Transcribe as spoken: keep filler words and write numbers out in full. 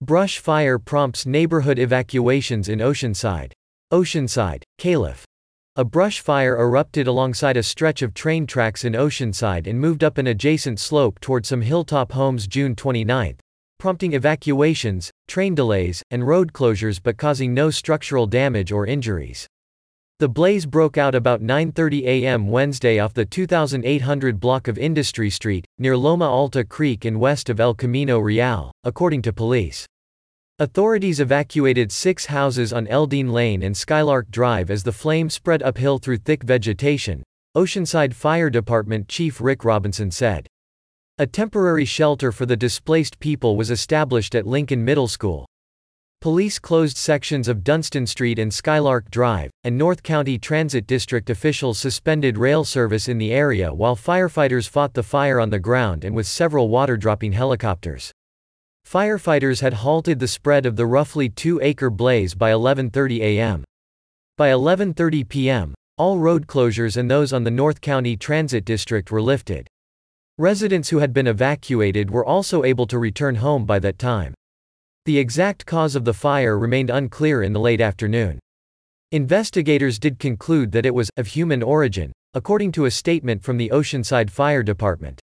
brush fire prompts neighborhood evacuations in Oceanside. Oceanside, Calif. A brush fire erupted alongside a stretch of train tracks in Oceanside and moved up an adjacent slope toward some hilltop homes June twenty-ninth, prompting evacuations, train delays, and road closures but causing no structural damage or injuries. The blaze broke out about nine thirty a m Wednesday off the two thousand eight hundred block of Industry Street, near Loma Alta Creek and west of El Camino Real, according to police. Authorities evacuated six houses on Eldine Lane and Skylark Drive as the flame spread uphill through thick vegetation, Oceanside Fire Department Chief Rick Robinson said. A temporary shelter for the displaced people was established at Lincoln Middle School. Police closed sections of Dunston Street and Skylark Drive, and North County Transit District officials suspended rail service in the area while firefighters fought the fire on the ground and with several water-dropping helicopters. Firefighters had halted the spread of the roughly two-acre blaze by eleven thirty a m By eleven thirty p m, all road closures and those on the North County Transit District were lifted. Residents who had been evacuated were also able to return home by that time. The exact cause of the fire remained unclear in the late afternoon. Investigators did conclude that it was of human origin, according to a statement from the Oceanside Fire Department.